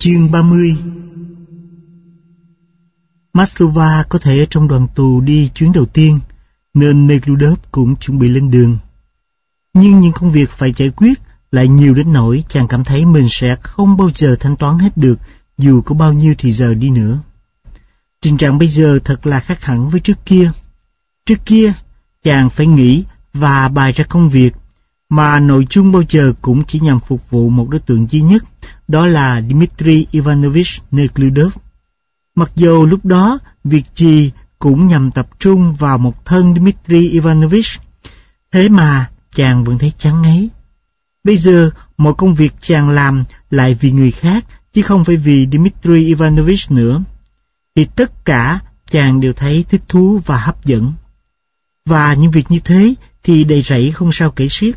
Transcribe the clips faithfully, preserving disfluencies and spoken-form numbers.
Chương ba mươi. Maslova có thể ở trong đoàn tù đi chuyến đầu tiên, nên Nekhludoff cũng chuẩn bị lên đường. Nhưng những công việc phải giải quyết lại nhiều đến nỗi chàng cảm thấy mình sẽ không bao giờ thanh toán hết được dù có bao nhiêu thì giờ đi nữa. Tình trạng bây giờ thật là khác hẳn với trước kia. Trước kia, chàng phải nghĩ và bày ra công việc, mà nội dung bao giờ cũng chỉ nhằm phục vụ một đối tượng duy nhất, đó là Dmitry Ivanovich Nekhludoff. Mặc dù lúc đó, việc gì cũng nhằm tập trung vào một thân Dmitry Ivanovich, thế mà chàng vẫn thấy chán ngấy. Bây giờ, mọi công việc chàng làm lại vì người khác, chứ không phải vì Dmitry Ivanovich nữa. Thì tất cả chàng đều thấy thích thú và hấp dẫn. Và những việc như thế thì đầy rẫy không sao kể xiết.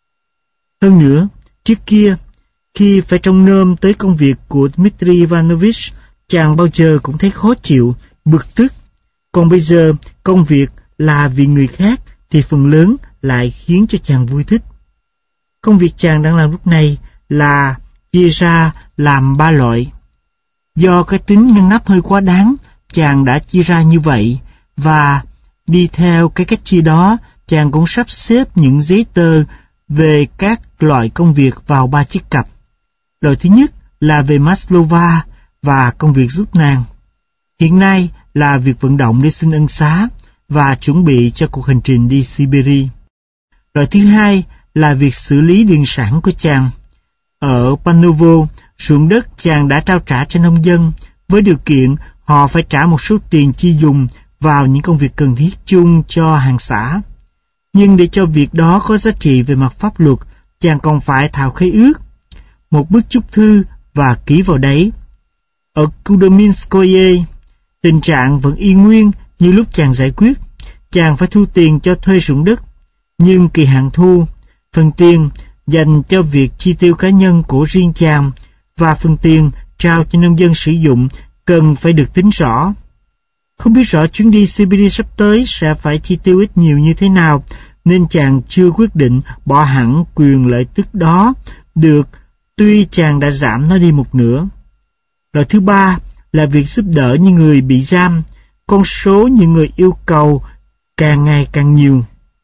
Hơn nữa, trước kia, khi phải trông nom tới công việc của Dmitry Ivanovich, chàng bao giờ cũng thấy khó chịu, bực tức. Còn bây giờ, công việc là vì người khác thì phần lớn lại khiến cho chàng vui thích. Công việc chàng đang làm lúc này là chia ra làm ba loại. Do cái tính ngăn nắp hơi quá đáng, chàng đã chia ra như vậy, và đi theo cái cách chia đó, chàng cũng sắp xếp những giấy tờ về các loại công việc vào ba chiếc cặp. Loại thứ nhất là về Maslova và công việc giúp nàng. Hiện nay là việc vận động để xin ân xá và chuẩn bị cho cuộc hành trình đi Siberia. Loại thứ hai là việc xử lý điền sản của chàng. Ở Panovo, ruộng đất chàng đã trao trả cho nông dân với điều kiện họ phải trả một số tiền chi dùng vào những công việc cần thiết chung cho hàng xã. Nhưng để cho việc đó có giá trị về mặt pháp luật, chàng còn phải thảo khế ước, một bức chúc thư và ký vào đấy. Ở Kudominskoye, tình trạng vẫn y nguyên như lúc chàng giải quyết. Chàng phải thu tiền cho thuê ruộng đất, nhưng kỳ hạn thu, phần tiền dành cho việc chi tiêu cá nhân của riêng chàng và phần tiền trao cho nông dân sử dụng cần phải được tính rõ. Không biết rõ chuyến đi Siberia sắp tới sẽ phải chi tiêu ít nhiều như thế nào, nên chàng chưa quyết định bỏ hẳn quyền lợi tức đó được, tuy chàng đã giảm nó đi một nửa. Loại thứ ba là việc giúp đỡ những người bị giam. Con số những người yêu cầu càng ngày càng nhiều.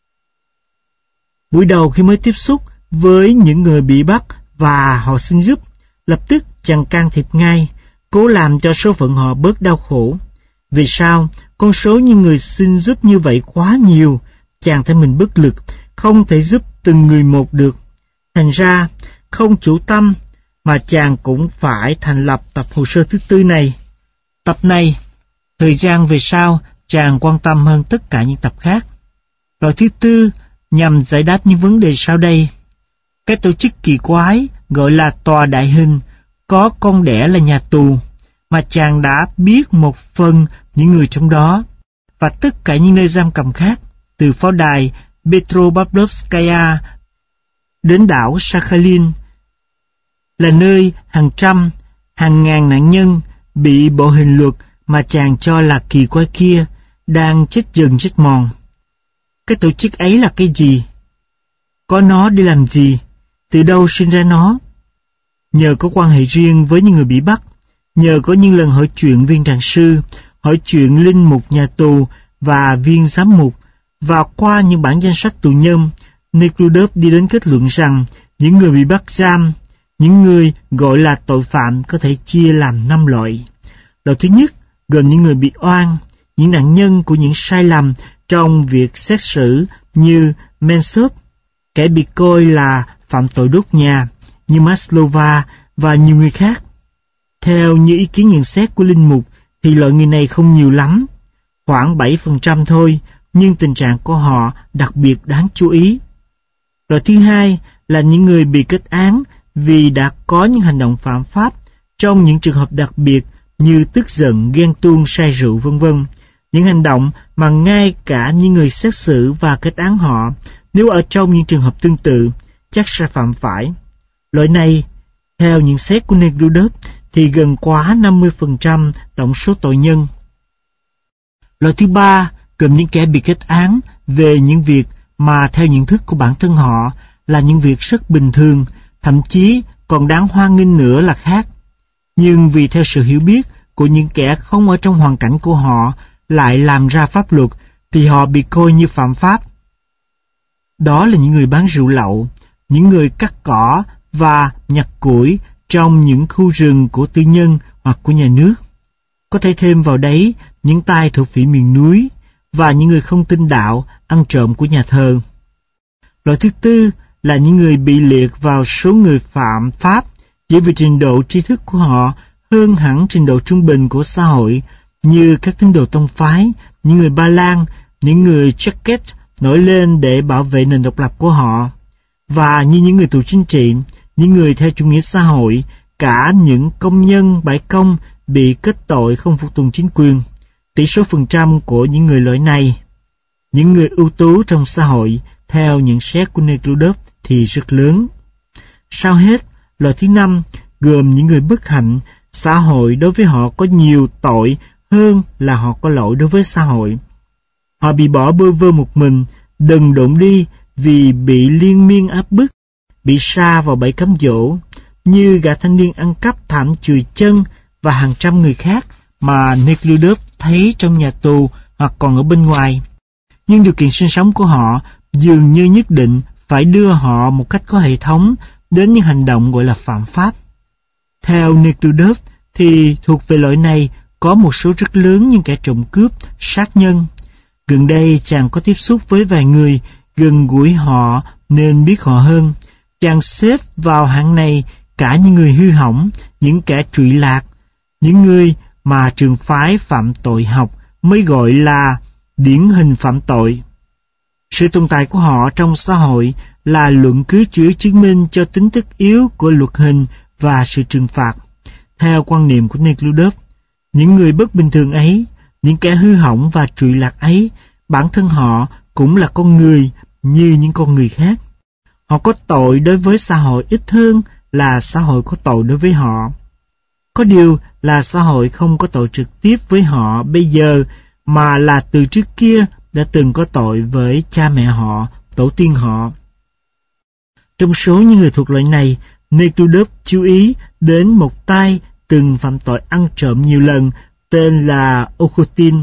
Buổi đầu khi mới tiếp xúc với những người bị bắt và họ xin giúp, lập tức chàng can thiệp ngay, cố làm cho số phận họ bớt đau khổ. Vì sao? Con số những người xin giúp như vậy quá nhiều, chàng thấy mình bất lực, không thể giúp từng người một được. Thành ra, không chủ tâm, mà chàng cũng phải thành lập tập hồ sơ thứ tư này. Tập này, thời gian về sau, chàng quan tâm hơn tất cả những tập khác. Loại thứ tư nhằm giải đáp những vấn đề sau đây. Cái tổ chức kỳ quái gọi là tòa đại hình có con đẻ là nhà tù, mà chàng đã biết một phần những người trong đó, và tất cả những nơi giam cầm khác, từ pháo đài Petropavlovskaya đến đảo Sakhalin, là nơi hàng trăm, hàng ngàn nạn nhân bị bộ hình luật mà chàng cho là kỳ quái kia đang chết dần chết mòn. Cái tổ chức ấy là cái gì? Có nó để làm gì? Từ đâu sinh ra nó? Nhờ có quan hệ riêng với những người bị bắt, nhờ có những lần hỏi chuyện viên trạng sư, hỏi chuyện linh mục nhà tù và viên giám mục, và qua những bản danh sách tù nhân, Nekhludoff đi đến kết luận rằng những người bị bắt giam, những người gọi là tội phạm có thể chia làm năm loại. Loại thứ nhất gồm những người bị oan, những nạn nhân của những sai lầm trong việc xét xử như Mensov, kẻ bị coi là phạm tội đốt nhà, như Maslova và nhiều người khác. Theo như ý kiến nhận xét của linh mục thì loại người này không nhiều lắm, khoảng bảy phần trăm thôi, nhưng tình trạng của họ đặc biệt đáng chú ý. Loại thứ hai là những người bị kết án vì đã có những hành động phạm pháp trong những trường hợp đặc biệt như tức giận, ghen tuông, say rượu vân vân. Những hành động mà ngay cả những người xét xử và kết án họ, nếu ở trong những trường hợp tương tự, chắc sẽ phạm phải. Loại này, theo nhận xét của Nekhludoff, thì gần quá năm mươi phần trăm tổng số tội nhân. Loại thứ ba gồm những kẻ bị kết án về những việc mà theo nhận thức của bản thân họ là những việc rất bình thường, thậm chí còn đáng hoan nghênh nữa là khác. Nhưng vì theo sự hiểu biết của những kẻ không ở trong hoàn cảnh của họ lại làm ra pháp luật, thì họ bị coi như phạm pháp. Đó là những người bán rượu lậu, những người cắt cỏ và nhặt củi trong những khu rừng của tư nhân hoặc của nhà nước. Có thể thêm vào đấy những tay thổ phỉ miền núi và những người không tin đạo ăn trộm của nhà thờ. Loại thứ tư là những người bị liệt vào số người phạm pháp chỉ vì trình độ tri thức của họ hơn hẳn trình độ trung bình của xã hội, như các tín đồ tông phái, những người Ba Lan, những người Czech nổi lên để bảo vệ nền độc lập của họ, và như những người tù chính trị, những người theo chủ nghĩa xã hội, cả những công nhân bãi công bị kết tội không phục tùng chính quyền. Tỷ số phần trăm của những người loại này, những người ưu tú trong xã hội, theo nhận xét của Nekrudov thì rất lớn. Sau hết, loại thứ năm gồm những người bất hạnh, xã hội đối với họ có nhiều tội hơn là họ có lỗi đối với xã hội. Họ bị bỏ bơ vơ một mình, đần độn đi vì bị liên miên áp bức, bị sa vào bẫy cám dỗ, như gã thanh niên ăn cắp thảm chùi chân và hàng trăm người khác mà Nekrudov thấy trong nhà tù hoặc còn ở bên ngoài. Nhưng điều kiện sinh sống của họ dường như nhất định phải đưa họ một cách có hệ thống đến những hành động gọi là phạm pháp. Theo Nekrudov thì thuộc về loại này có một số rất lớn những kẻ trộm cướp, sát nhân. Gần đây chàng có tiếp xúc với vài người gần gũi họ nên biết họ hơn. Chàng xếp vào hạng này cả những người hư hỏng, những kẻ trụy lạc, những người mà trường phái phạm tội học mới gọi là điển hình phạm tội. Sự tồn tại của họ trong xã hội là luận cứ chứa chứng minh cho tính tất yếu của luật hình và sự trừng phạt. Theo quan niệm của Nekrudov, những người bất bình thường ấy, những kẻ hư hỏng và trụy lạc ấy, bản thân họ cũng là con người như những con người khác. Họ có tội đối với xã hội ít hơn là xã hội có tội đối với họ. Có điều là xã hội không có tội trực tiếp với họ bây giờ, mà là từ trước kia đã từng có tội với cha mẹ họ, tổ tiên họ. Trong số những người thuộc loại này, Nekrudov chú ý đến một tay từng phạm tội ăn trộm nhiều lần, tên là Okhotin,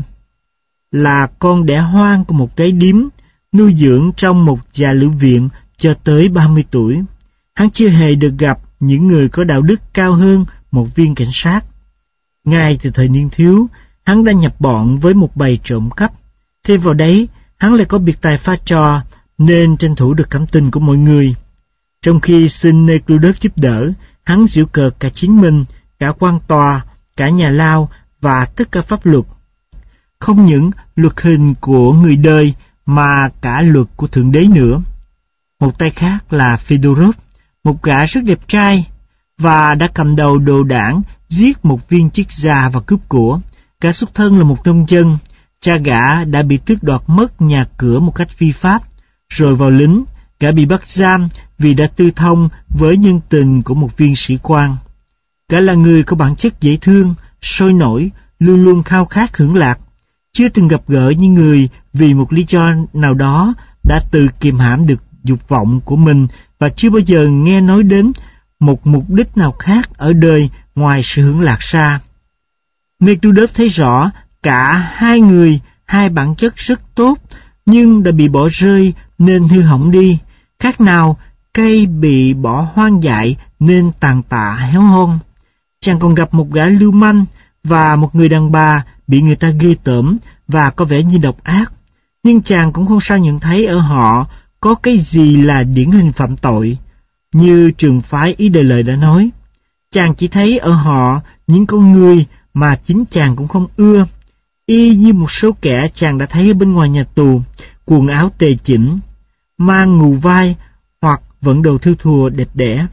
là con đẻ hoang của một cái điếm, nuôi dưỡng trong một già lữ viện cho tới ba mươi tuổi. Hắn chưa hề được gặp những người có đạo đức cao hơn một viên cảnh sát. Ngay từ thời niên thiếu, hắn đã nhập bọn với một bầy trộm cắp. Thêm vào đấy, hắn lại có biệt tài pha trò nên tranh thủ được cảm tình của mọi người. Trong khi xin Nekrudov giúp đỡ, hắn giễu cợt cả chính mình, cả quan tòa, cả nhà lao và tất cả pháp luật. Không những luật hình của người đời mà cả luật của Thượng Đế nữa. Một tay khác là Fedorov, một gã rất đẹp trai và đã cầm đầu đồ đảng giết một viên chức già và cướp của. Gã xuất thân là một nông dân, cha gã đã bị tước đoạt mất nhà cửa một cách phi pháp, rồi vào lính. Gã bị bắt giam vì đã tư thông với nhân tình của một viên sĩ quan. Gã là người có bản chất dễ thương, sôi nổi, luôn luôn khao khát hưởng lạc. Chưa từng gặp gỡ những người vì một lý do nào đó đã tự kiềm hãm được dục vọng của mình và chưa bao giờ nghe nói đến một mục đích nào khác ở đời ngoài sự hưởng lạc ra. Nekrudov thấy rõ cả hai người, hai bản chất rất tốt, nhưng đã bị bỏ rơi nên hư hỏng đi. Khác nào cây bị bỏ hoang dại nên tàn tạ héo hon. Chàng còn gặp một gã lưu manh và một người đàn bà bị người ta ghê tởm và có vẻ như độc ác. Nhưng chàng cũng không sao nhận thấy ở họ có cái gì là điển hình phạm tội. Như trường phái Ý Đời Lời đã nói, chàng chỉ thấy ở họ những con người mà chính chàng cũng không ưa, y như một số kẻ chàng đã thấy ở bên ngoài nhà tù, quần áo tề chỉnh, mang ngù vai hoặc vận đồ thêu thùa đẹp đẽ.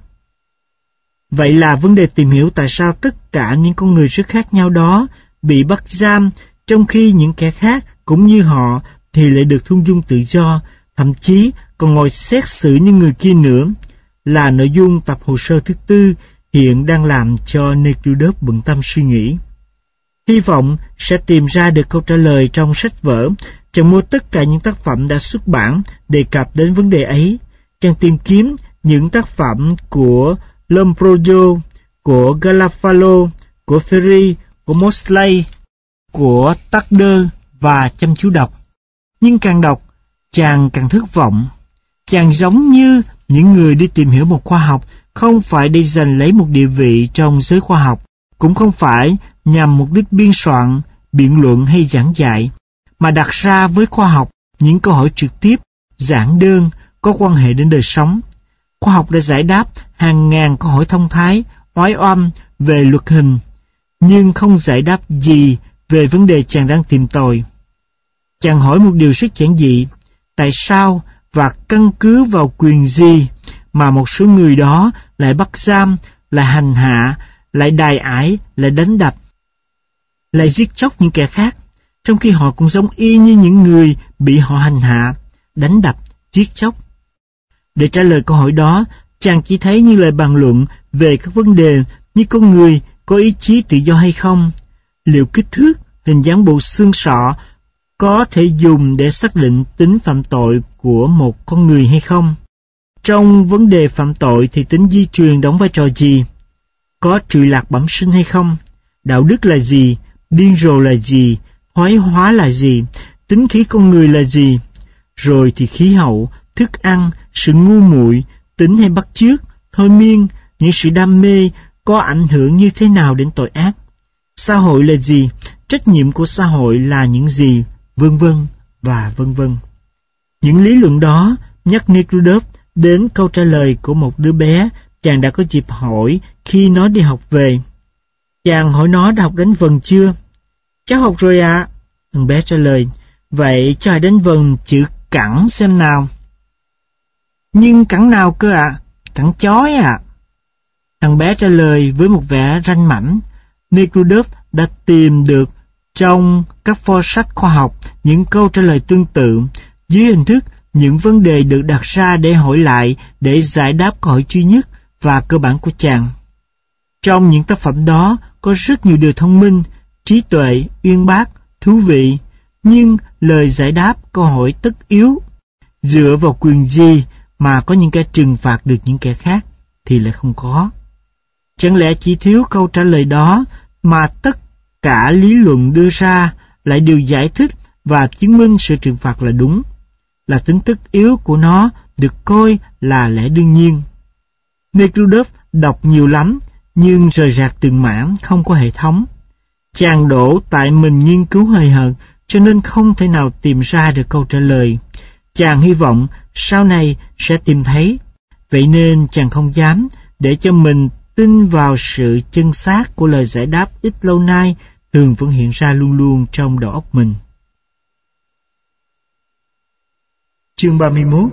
Vậy là vấn đề tìm hiểu tại sao tất cả những con người rất khác nhau đó bị bắt giam, trong khi những kẻ khác cũng như họ thì lại được thung dung tự do, thậm chí còn ngồi xét xử những người kia nữa, là nội dung tập hồ sơ thứ tư hiện đang làm cho Nekrudov bận tâm suy nghĩ. Hy vọng sẽ tìm ra được câu trả lời trong sách vở. Chàng mua tất cả những tác phẩm đã xuất bản đề cập đến vấn đề ấy. Chàng tìm kiếm những tác phẩm của Lombroso, của Garofalo, của Ferry, của Mosley, của Tadder và chăm chú đọc. Nhưng càng đọc, chàng càng thất vọng. Chàng giống như những người đi tìm hiểu một khoa học, không phải để giành lấy một địa vị trong giới khoa học, cũng không phải nhằm mục đích biên soạn, biện luận hay giảng dạy, mà đặt ra với khoa học những câu hỏi trực tiếp, giản đơn, có quan hệ đến đời sống. Khoa học đã giải đáp hàng ngàn câu hỏi thông thái, oái oăm về luật hình, nhưng không giải đáp gì về vấn đề chàng đang tìm tòi. Chàng hỏi một điều rất giản dị: tại sao và căn cứ vào quyền gì mà một số người đó lại bắt giam, lại hành hạ, lại đày ải, lại đánh đập, lại giết chóc những kẻ khác, trong khi họ cũng giống y như những người bị họ hành hạ, đánh đập, giết chóc? Để trả lời câu hỏi đó, chàng chỉ thấy những lời bàn luận về các vấn đề như con người có ý chí tự do hay không, liệu kích thước, hình dáng bộ xương sọ có thể dùng để xác định tính phạm tội của một con người hay không. Trong vấn đề phạm tội thì tính di truyền đóng vai trò gì? Có trụy lạc bẩm sinh hay không? Đạo đức là gì? Điên rồ là gì? Thoái hóa là gì? Tính khí con người là gì? Rồi thì khí hậu, thức ăn, sự ngu muội, tính hay bắt chước, thôi miên, những sự đam mê có ảnh hưởng như thế nào đến tội ác? Xã hội là gì? Trách nhiệm của xã hội là những gì? Vân vân và vân vân. Những lý luận đó nhắc Nekhludoff đến câu trả lời của một đứa bé chàng đã có dịp hỏi khi nó đi học về. Chàng hỏi nó đã học đánh vần chưa? Cháu học rồi ạ. À. Thằng bé trả lời. Vậy cho hãy đánh vần chữ cẳng xem nào. Nhưng cẳng nào cơ ạ? À? Cẳng chói ạ. À. Thằng bé trả lời với một vẻ ranh mãnh. Nekhludoff đã tìm được trong các pho sách khoa học những câu trả lời tương tự dưới hình thức những vấn đề được đặt ra để hỏi lại để giải đáp câu hỏi duy nhất và cơ bản của chàng. Trong những tác phẩm đó có rất nhiều điều thông minh, trí tuệ, uyên bác, thú vị, nhưng lời giải đáp câu hỏi tất yếu dựa vào quyền gì mà có những kẻ trừng phạt được những kẻ khác thì lại không có. Chẳng lẽ chỉ thiếu câu trả lời đó mà tất cả lý luận đưa ra lại đều giải thích và chứng minh sự trừng phạt là đúng, là tính tất yếu của nó được coi là lẽ đương nhiên. Nekhludoff đọc nhiều lắm, nhưng rời rạc từng mảng, không có hệ thống. Chàng đổ tại mình nghiên cứu hời hợt, cho nên không thể nào tìm ra được câu trả lời. Chàng hy vọng sau này sẽ tìm thấy, vậy nên chàng không dám để cho mình tin vào sự chân xác của lời giải đáp ít lâu nay thường vẫn hiện ra luôn luôn trong đầu óc mình. Chương ba mươi mốt.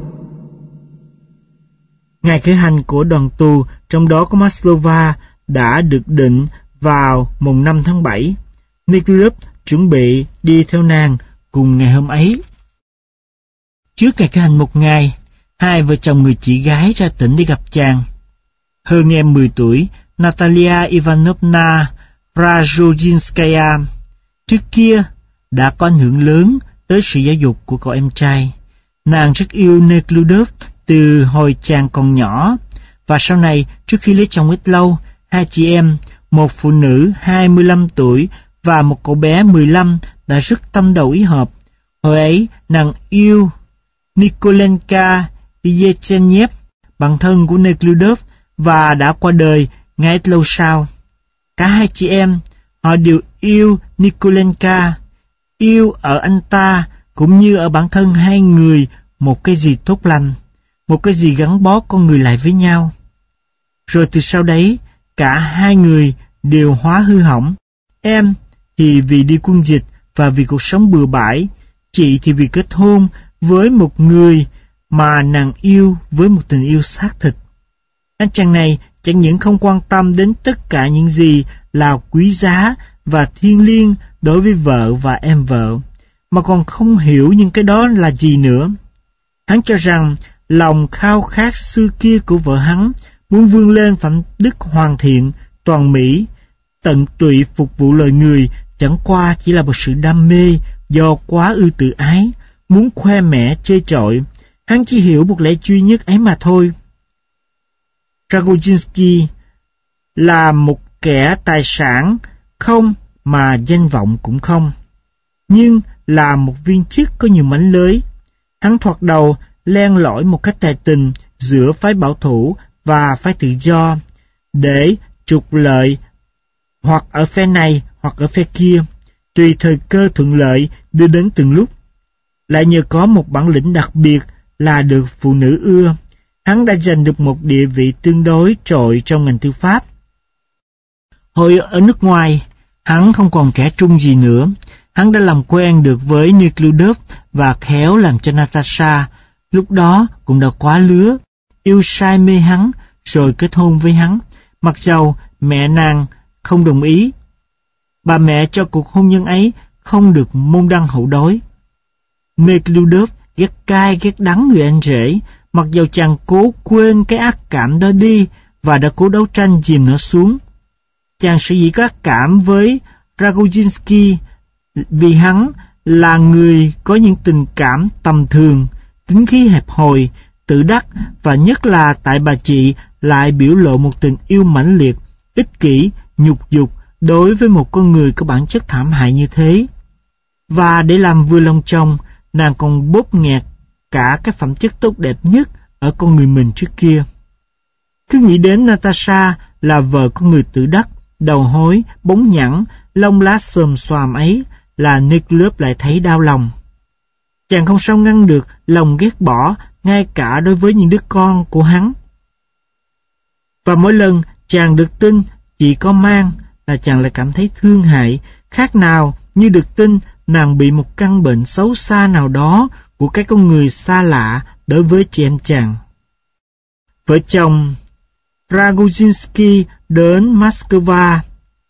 Ngày khởi hành của đoàn tù, trong đó có Maslova, đã được định vào mùng năm tháng bảy. Nekhludoff chuẩn bị đi theo nàng cùng ngày hôm ấy. Trước ngày khởi hành một ngày, hai vợ chồng người chị gái ra tỉnh đi gặp chàng. Hơn em mười tuổi, Natalia Ivanovna Prajojinskaya trước kia đã có ảnh hưởng lớn tới sự giáo dục của cậu em trai. Nàng rất yêu Nekhludoff từ hồi chàng còn nhỏ, và sau này trước khi lấy chồng ít lâu, hai chị em, một phụ nữ hai mươi lăm tuổi và một cậu bé mười lăm đã rất tâm đầu ý hợp. Hồi ấy nàng yêu Nikolenka Yevgeniev, bạn thân của Nekhludoff, và đã qua đời ngay ít lâu sau. Cả hai chị em, họ đều yêu Nikolenka, yêu ở anh ta cũng như ở bản thân hai người một cái gì tốt lành, một cái gì gắn bó con người lại với nhau. Rồi từ sau đấy, cả hai người đều hóa hư hỏng. Em thì vì đi quân dịch và vì cuộc sống bừa bãi, chị thì vì kết hôn với một người mà nàng yêu với một tình yêu xác thịt. Anh chàng này chẳng những không quan tâm đến tất cả những gì là quý giá và thiêng liêng đối với vợ và em vợ, mà còn không hiểu những cái đó là gì nữa. Hắn cho rằng lòng khao khát xưa kia của vợ hắn muốn vươn lên phẩm đức hoàn thiện, toàn mỹ, tận tụy phục vụ lời người chẳng qua chỉ là một sự đam mê do quá ư tự ái, muốn khoe mẽ chê trội. Hắn chỉ hiểu một lẽ duy nhất ấy mà thôi. Dragojinsky là một kẻ tài sản không mà danh vọng cũng không, nhưng là một viên chức có nhiều mánh lưới. Hắn thoạt đầu len lỏi một cách tài tình giữa phái bảo thủ và phái tự do để trục lợi hoặc ở phe này hoặc ở phe kia, tùy thời cơ thuận lợi đưa đến từng lúc. Lại nhờ có một bản lĩnh đặc biệt là được phụ nữ ưa, hắn đã giành được một địa vị tương đối trội trong ngành tư pháp. Hồi ở nước ngoài, hắn không còn kẻ trung gì nữa. Hắn đã làm quen được với Nekhludoff và khéo làm cho Natasha, lúc đó cũng đã quá lứa, yêu say mê hắn rồi kết hôn với hắn, mặc dầu mẹ nàng không đồng ý. Bà mẹ cho cuộc hôn nhân ấy không được môn đăng hậu đối. Nekhludoff ghét cay ghét đắng người anh rể, mặc dầu chàng cố quên cái ác cảm đó đi và đã cố đấu tranh dìm nó xuống. Chàng sở dĩ có ác cảm với Ragojinsky vì hắn là người có những tình cảm tầm thường, tính khí hẹp hòi, tự đắc, và nhất là tại bà chị lại biểu lộ một tình yêu mãnh liệt, ích kỷ, nhục dục đối với một con người có bản chất thảm hại như thế. Và để làm vừa lòng chồng, nàng còn bóp nghẹt cả các phẩm chất tốt đẹp nhất ở con người mình trước kia. Cứ nghĩ đến Natasha là vợ con người tự đắc, đầu hối, bóng nhẵn, lông lá xồm xoàm ấy là Nekhludoff lại thấy đau lòng. Chàng không sao ngăn được lòng ghét bỏ ngay cả đối với những đứa con của hắn. Và mỗi lần chàng được tin chị có mang là chàng lại cảm thấy thương hại, khác nào như được tin nàng bị một căn bệnh xấu xa nào đó của cái con người xa lạ đối với chị em chàng. Vợ chồng Ragojinsky đến Moscow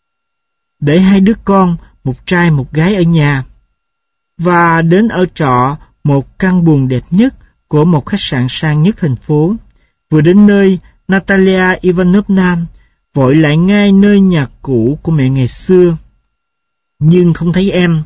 để hai đứa con, một trai một gái ở nhà, và đến ở trọ một căn buồng đẹp nhất của một khách sạn sang nhất thành phố. Vừa đến nơi, Natalia Ivanovna vội lại ngay nơi nhà cũ của mẹ ngày xưa, nhưng không thấy em.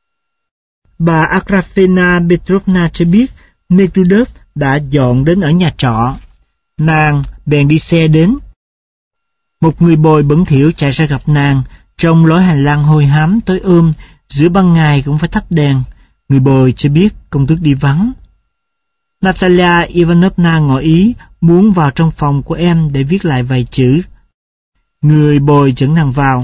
Bà Agrafena Petrovna cho biết Nekhludoff đã dọn đến ở nhà trọ. Nàng bèn đi xe đến. Một người bồi bẩn thỉu chạy ra gặp nàng trong lối hành lang hôi hám tối ôm, giữa ban ngày cũng phải tắt đèn. Người bồi cho biết công tước đi vắng. Natalia Ivanovna ngỏ ý muốn vào trong phòng của em để viết lại vài chữ. Người bồi dẫn nàng vào.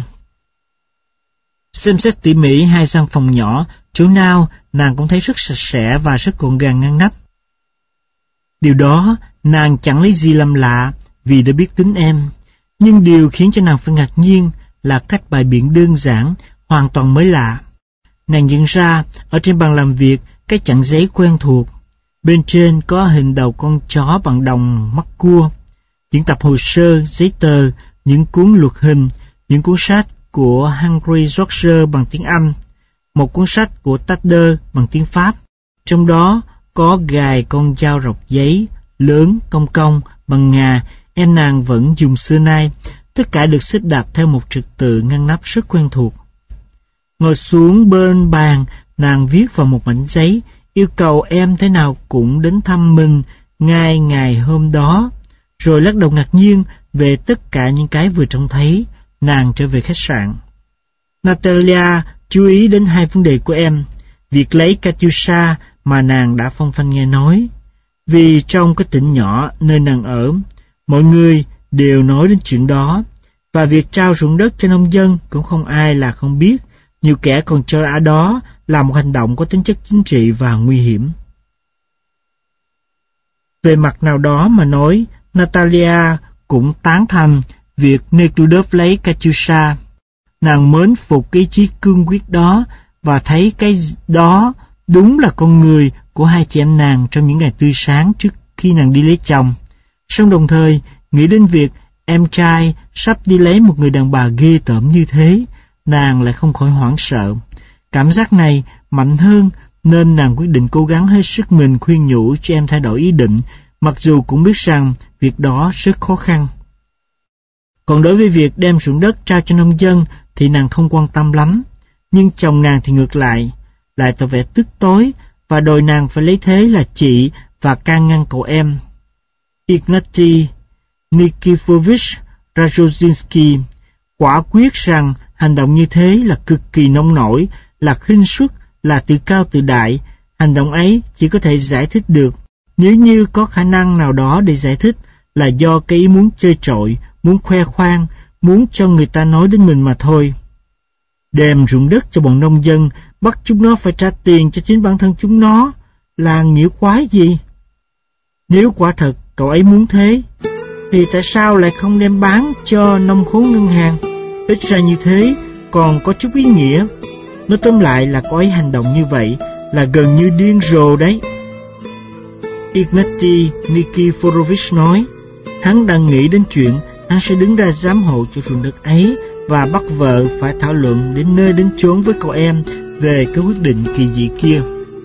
Xem xét tỉ mỉ hai gian phòng nhỏ, chỗ nào nàng cũng thấy rất sạch sẽ và rất gọn gàng ngăn nắp. Điều đó nàng chẳng lấy gì làm lạ vì đã biết tính em, nhưng điều khiến cho nàng phải ngạc nhiên là cách bài biện đơn giản, hoàn toàn mới lạ. Nàng nhận ra ở trên bàn làm việc cái chặn giấy quen thuộc. Bên trên có hình đầu con chó bằng đồng mắt cua, những tập hồ sơ, giấy tờ, những cuốn luật hình, những cuốn sách của Henry George bằng tiếng Anh, một cuốn sách của Tader bằng tiếng Pháp. Trong đó có gài con dao rọc giấy, lớn, cong cong, bằng ngà, em nàng vẫn dùng xưa nay. Tất cả được xếp đặt theo một trật tự ngăn nắp rất quen thuộc. Ngồi xuống bên bàn, nàng viết vào một mảnh giấy, yêu cầu em thế nào cũng đến thăm mình ngay ngày hôm đó, rồi lắc đầu ngạc nhiên về tất cả những cái vừa trông thấy. Nàng trở về khách sạn. Natalia chú ý đến hai vấn đề của em, việc lấy Katyusha mà nàng đã phong phanh nghe nói. Vì trong cái tỉnh nhỏ nơi nàng ở, mọi người đều nói đến chuyện đó, và việc trao ruộng đất cho nông dân cũng không ai là không biết. Nhiều kẻ còn cho ở đó là một hành động có tính chất chính trị và nguy hiểm. Về mặt nào đó mà nói, Natalia cũng tán thành việc Nekhludoff lấy Katyusha. Nàng mến phục ý chí cương quyết đó và thấy cái đó đúng là con người của hai chị em nàng trong những ngày tươi sáng trước khi nàng đi lấy chồng. Song đồng thời, nghĩ đến việc em trai sắp đi lấy một người đàn bà ghê tởm như thế, nàng lại không khỏi hoảng sợ. Cảm giác này mạnh hơn nên nàng quyết định cố gắng hết sức mình khuyên nhủ cho em thay đổi ý định, mặc dù cũng biết rằng việc đó rất khó khăn. Còn đối với việc đem ruộng đất trao cho nông dân thì nàng không quan tâm lắm, nhưng chồng nàng thì ngược lại, lại tỏ vẻ tức tối và đòi nàng phải lấy thế là chị và can ngăn cậu em. Ignatiy Nikifovich Rajosinski quả quyết rằng hành động như thế là cực kỳ nông nổi, là khinh suất, là tự cao tự đại. Hành động ấy chỉ có thể giải thích được nếu như có khả năng nào đó để giải thích, là do cái ý muốn chơi trội, muốn khoe khoang, muốn cho người ta nói đến mình mà thôi. Đem ruộng đất cho bọn nông dân, bắt chúng nó phải trả tiền cho chính bản thân chúng nó, là nghĩa quái gì? Nếu quả thật cậu ấy muốn thế, thì tại sao lại không đem bán cho nông khố ngân hàng? Ít ra như thế còn có chút ý nghĩa. Nói tóm lại là cậu ấy hành động như vậy là gần như điên rồ đấy. Ignatiy Nikiforovich nói, hắn đang nghĩ đến chuyện hắn sẽ đứng ra giám hộ cho ruộng đất ấy và bắt vợ phải thảo luận đến nơi đến chốn với cậu em về cái quyết định kỳ dị kia.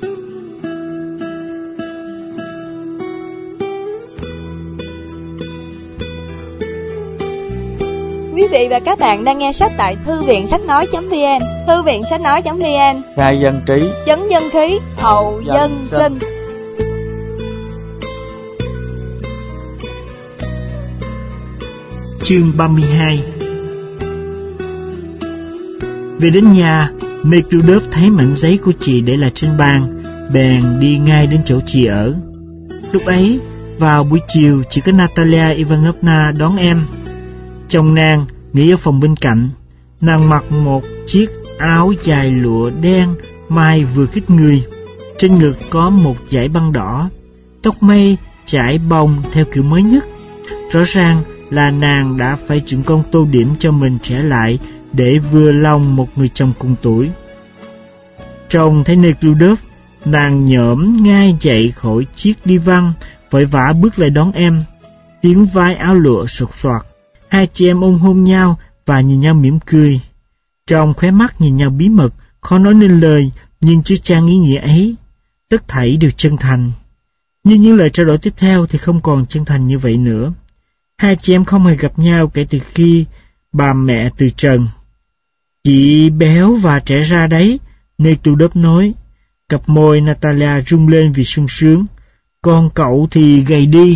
Quý vị và các bạn đang nghe sách tại thư viện sách nói.vn, thư viện sách nói.vn, khai dân trí, chấn dân khí, hậu dân sinh. Chương ba mươi hai. Về đến nhà, Nekhludoff thấy mảnh giấy của chị để lại trên bàn, bèn đi ngay đến chỗ chị ở. Lúc ấy, vào buổi chiều, chỉ có Natalia Ivanovna đón em. Chồng nàng nghỉ ở phòng bên cạnh. Nàng mặc một chiếc áo dài lụa đen mai vừa khít người, trên ngực có một dải băng đỏ, tóc mây chải bông theo kiểu mới nhất. Rõ ràng là nàng đã phải chỉnh công tô điểm cho mình trẻ lại để vừa lòng một người chồng cùng tuổi. Trông thấy Nekhludoff, nàng nhổm ngay dậy khỏi chiếc đi văn, vội vã bước lại đón em. Tiếng vai áo lụa sột soạt, hai chị em ôm hôn nhau và nhìn nhau mỉm cười. Trong khóe mắt nhìn nhau bí mật, khó nói nên lời, nhưng chứa chan ý nghĩa ấy. Tất thảy đều chân thành. Nhưng những lời trao đổi tiếp theo thì không còn chân thành như vậy nữa. Hai chị em không hề gặp nhau kể từ khi bà mẹ từ trần. Chị béo và trẻ ra đấy, Nekhludoff nói. Cặp môi Natalia rung lên vì sung sướng. Còn cậu thì gầy đi.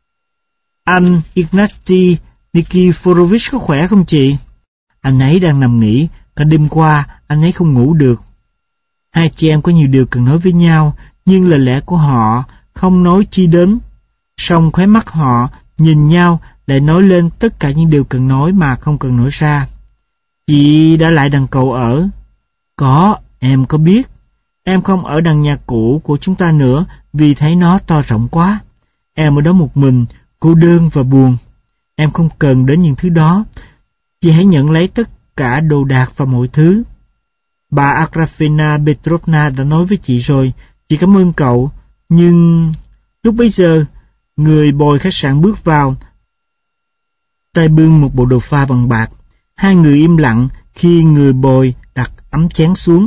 Anh Ignatiy Nikiforovich có khỏe không chị? Anh ấy đang nằm nghỉ, cả đêm qua anh ấy không ngủ được. Hai chị em có nhiều điều cần nói với nhau, nhưng lời lẽ của họ không nói chi đến. Song khóe mắt họ nhìn nhau lại nói lên tất cả những điều cần nói mà không cần nói ra. Chị đã lại đằng cậu ở? Có, em có biết. Em không ở đằng nhà cũ của chúng ta nữa vì thấy nó to rộng quá. Em ở đó một mình, cô đơn và buồn. Em không cần đến những thứ đó. Chị hãy nhận lấy tất cả đồ đạc và mọi thứ. Bà Agrafena Petrovna đã nói với chị rồi. Chị cảm ơn cậu. Nhưng lúc bấy giờ, người bồi khách sạn bước vào, tay bưng một bộ đồ pha bằng bạc. Hai người im lặng khi người bồi đặt ấm chén xuống.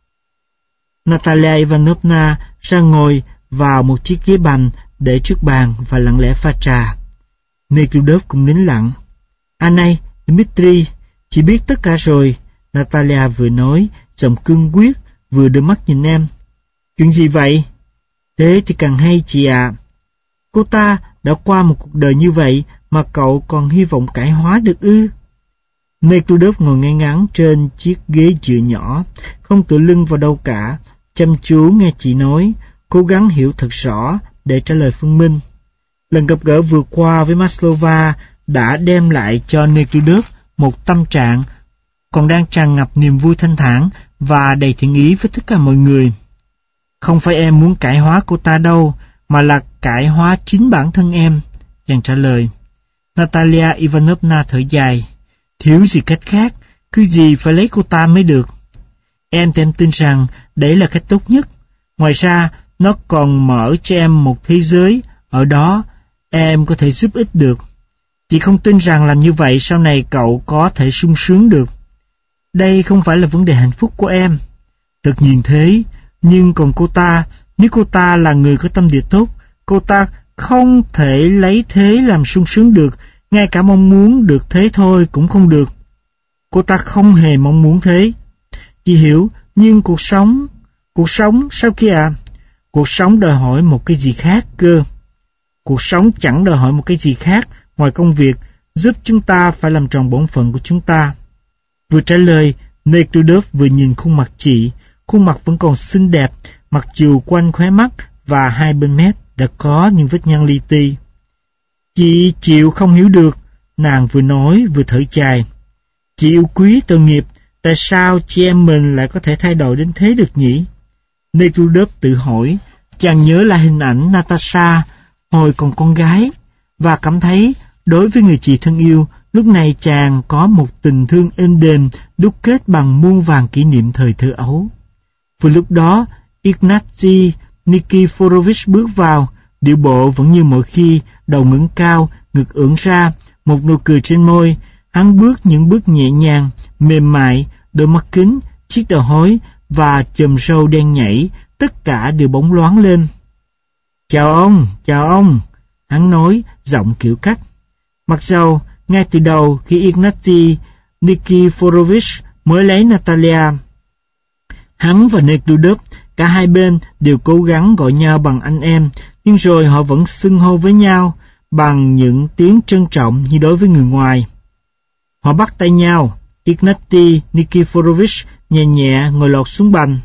Natalia Ivanovna ra ngồi vào một chiếc ghế bành để trước bàn và lặng lẽ pha trà. Nekhludoff cũng nín lặng. Anh này, Dmitri, chị biết tất cả rồi. Natalia vừa nói, giọng cương quyết, vừa đưa mắt nhìn em. Chuyện gì vậy? Thế thì càng hay chị ạ. À. Cô ta đã qua một cuộc đời như vậy mà cậu còn hy vọng cải hóa được ư? Nekhludoff ngồi ngay ngắn trên chiếc ghế dựa nhỏ, không tựa lưng vào đâu cả, chăm chú nghe chị nói, cố gắng hiểu thật rõ để trả lời phân minh. Lần gặp gỡ vừa qua với Maslova đã đem lại cho Nekhludoff một tâm trạng còn đang tràn ngập niềm vui thanh thản và đầy thiện ý với tất cả mọi người. Không phải em muốn cải hóa cô ta đâu, mà là cải hóa chính bản thân em, chàng trả lời. Natalia Ivanovna thở dài. Thiếu gì cách khác, cứ gì phải lấy cô ta mới được. Em thì em tin rằng đấy là cách tốt nhất. Ngoài ra, nó còn mở cho em một thế giới, ở đó em có thể giúp ích được. Chị không tin rằng làm như vậy sau này cậu có thể sung sướng được. Đây không phải là vấn đề hạnh phúc của em. Thật nhìn thế, nhưng còn cô ta, nếu cô ta là người có tâm địa tốt, cô ta không thể lấy thế làm sung sướng được, ngay cả mong muốn được thế thôi cũng không được. Cô ta không hề mong muốn thế. Chị hiểu, nhưng cuộc sống... Cuộc sống sao kia à? Cuộc sống đòi hỏi một cái gì khác cơ. Cuộc sống chẳng đòi hỏi một cái gì khác ngoài công việc giúp chúng ta phải làm tròn bổn phận của chúng ta. Vừa trả lời, Necrudov vừa nhìn khuôn mặt chị. Khuôn mặt vẫn còn xinh đẹp, mặc dù quanh khóe mắt và hai bên mép đã có những vết nhăn li ti. Chị chịu không hiểu được, nàng vừa nói vừa thở dài. Chị yêu quý tội nghiệp, tại sao chị em mình lại có thể thay đổi đến thế được nhỉ? Necrudov tự hỏi, chàng nhớ lại hình ảnh Natasha hồi còn con gái, và cảm thấy đối với người chị thân yêu, lúc này chàng có một tình thương êm đềm đúc kết bằng muôn vàn kỷ niệm thời thơ ấu. Vừa lúc đó, Ignacy Nikiforovich bước vào, điệu bộ vẫn như mọi khi, đầu ngẩng cao, ngực ưỡn ra, một nụ cười trên môi. Hắn bước những bước nhẹ nhàng, mềm mại, đôi mắt kính, chiếc đầu hối và chùm râu đen nhảy, tất cả đều bóng loáng lên. Chào ông, chào ông, hắn nói, giọng kiểu cắt. Mặc dầu, ngay từ đầu khi Ignacy Nikiforovich mới lấy Natalia, hắn và Necrudov, cả hai bên đều cố gắng gọi nhau bằng anh em, nhưng rồi họ vẫn xưng hô với nhau bằng những tiếng trân trọng như đối với người ngoài. Họ bắt tay nhau, Ignacy Nikiforovich nhẹ nhẹ ngồi lọt xuống bành.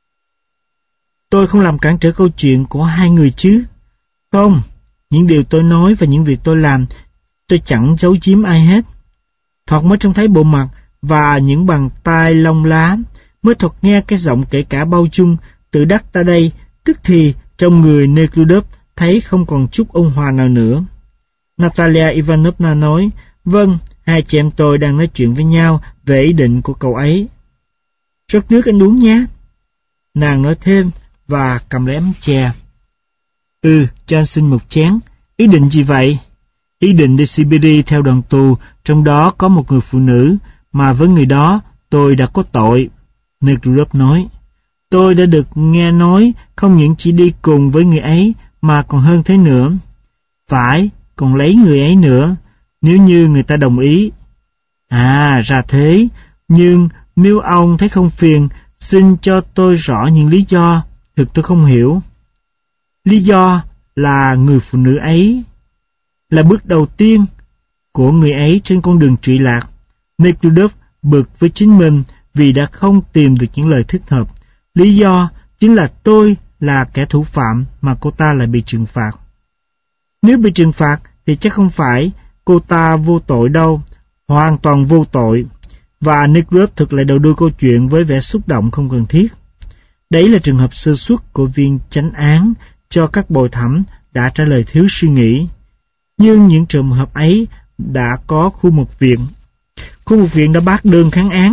Tôi không làm cản trở câu chuyện của hai người chứ? Không, những điều tôi nói và những việc tôi làm, tôi chẳng giấu giếm ai hết. Thoạt mới trông thấy bộ mặt và những bàn tay lông lá, mới thoạt nghe cái giọng kể cả bao dung, tự đắc ta đây, tức thì trong người Necrudov thấy không còn chút ôn hòa nào nữa. Natalia Ivanovna nói, vâng, hai chị em tôi đang nói chuyện với nhau về ý định của cậu ấy. Rót nước anh uống nhé. Nàng nói thêm và cầm lấy ấm chè. Ừ, cho anh xin một chén. Ý định gì vậy? Ý định đi Siberia theo đoàn tù, trong đó có một người phụ nữ, mà với người đó tôi đã có tội. Necrudov nói. Tôi đã được nghe nói không những chỉ đi cùng với người ấy, mà còn hơn thế nữa. Phải, còn lấy người ấy nữa, nếu như người ta đồng ý. À, ra thế, nhưng nếu ông thấy không phiền, xin cho tôi rõ những lý do, thực tôi không hiểu. Lý do là người phụ nữ ấy là bước đầu tiên của người ấy trên con đường trụy lạc. Necrudov bực với chính mình vì đã không tìm được những lời thích hợp. Lý do chính là tôi là kẻ thủ phạm mà cô ta lại bị trừng phạt. Nếu bị trừng phạt thì chắc không phải cô ta vô tội đâu, hoàn toàn vô tội. Và Necrudov thực lại đầu đuôi câu chuyện với vẻ xúc động không cần thiết. Đấy là trường hợp sơ suất của viên chánh án cho các bồi thẩm đã trả lời thiếu suy nghĩ. Nhưng những trường hợp ấy đã có khu mục viện. Khu mục viện đã bác đơn kháng án.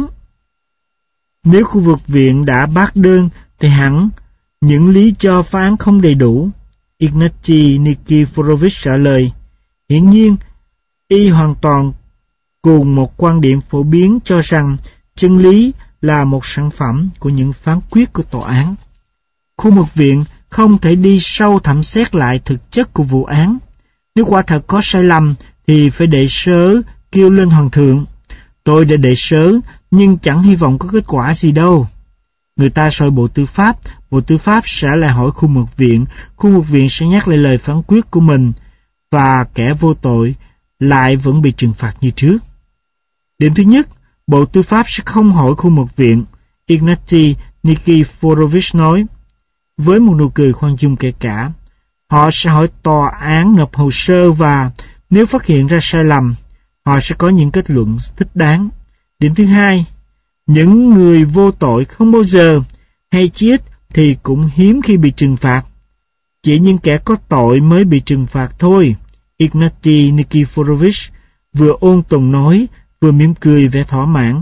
Nếu khu vực viện đã bác đơn thì hẳn những lý do phá án không đầy đủ. Ignacy Nikiforovich trả lời. Hiển nhiên, y hoàn toàn cùng một quan điểm phổ biến cho rằng chân lý là một sản phẩm của những phán quyết của tòa án. Khu mục viện không thể đi sâu thẩm xét lại thực chất của vụ án. Nếu quả thật có sai lầm thì phải đệ sớ kêu lên hoàng thượng. Tôi đã đệ sớ nhưng chẳng hy vọng có kết quả gì đâu. Người ta soi bộ tư pháp, bộ tư pháp sẽ lại hỏi khu mục viện, khu mục viện sẽ nhắc lại lời phán quyết của mình, và kẻ vô tội lại vẫn bị trừng phạt như trước. Điểm thứ nhất, bộ tư pháp sẽ không hỏi khu mục viện, Ignacy Nikiforovich nói, với một nụ cười khoan dung kể cả. Họ sẽ hỏi tòa án nộp hồ sơ và nếu phát hiện ra sai lầm, họ sẽ có những kết luận thích đáng. Điểm thứ hai, những người vô tội không bao giờ, hay chí ít thì cũng hiếm khi bị trừng phạt. Chỉ những kẻ có tội mới bị trừng phạt thôi. Ignacy Nikiforovich vừa ôn tồn nói, vừa mỉm cười vẻ thỏa mãn.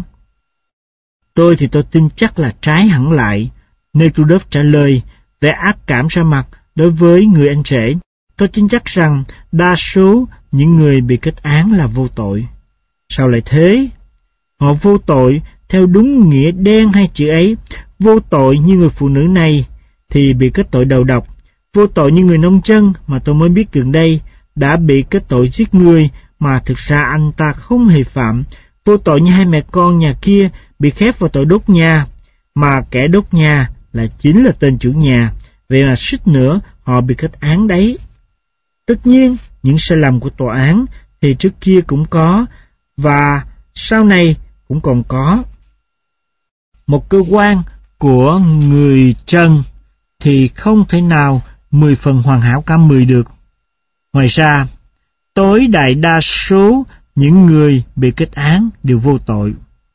Tôi thì tôi tin chắc là trái hẳn lại. Necrudov trả lời, vẻ ác cảm ra mặt đối với người anh rể. Tôi tin chắc rằng đa số những người bị kết án là vô tội. Sao lại thế? Họ vô tội theo đúng nghĩa đen hai chữ ấy. Vô tội như người phụ nữ này thì bị kết tội đầu độc. Vô tội như người nông dân mà tôi mới biết gần đây đã bị kết tội giết người mà thực ra anh ta không hề phạm. Vô tội như hai mẹ con nhà kia bị khép vào tội đốt nhà, mà kẻ đốt nhà là chính là tên chủ nhà. Vậy mà suýt nữa họ bị kết án đấy. Tất nhiên, những sai lầm của tòa án thì trước kia cũng có, và sau này cũng còn có. Một cơ quan của người trần thì không thể nào mười phần hoàn hảo cả mười được. Ngoài ra, tối đại đa số những người bị kết án đều vô tội.